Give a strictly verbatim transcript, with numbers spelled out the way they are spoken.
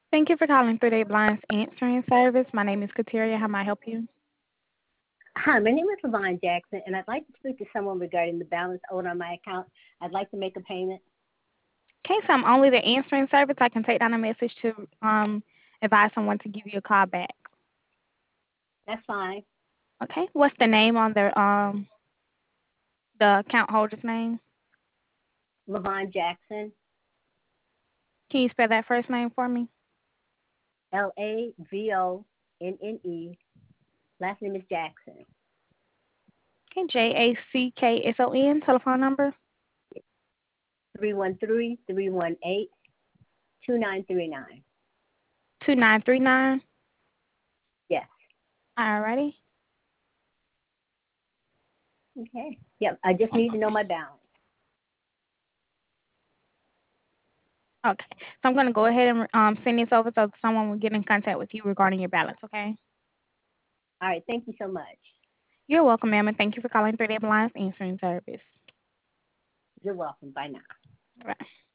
Thank you for calling Three Day Blinds Answering Service. My name is Kateria. How may I help you? Hi, my name is Levon Jackson, and I'd like to speak to someone regarding the balance owed on my account. I'd like to make a payment. Okay, so I'm only the answering service. I can take down a message to um, advise someone to give you a call back. That's fine. Okay, what's the name on the um the account holder's name? Levon Jackson, Can you spell that first name for me? L A V O N N E. Last name is Jackson. Okay, J A C K S O N. Telephone number. Three one three three one eight two nine three nine. Two nine three nine. Yes. Alrighty. Okay. Yep. I just need to know my balance. Okay, so I'm gonna go ahead and um send this over so someone will get in contact with you regarding your balance. Okay. All right. Thank you so much. You're welcome, ma'am, and thank you for calling Three Day Blinds Answering Service. You're welcome. Bye now. Bye.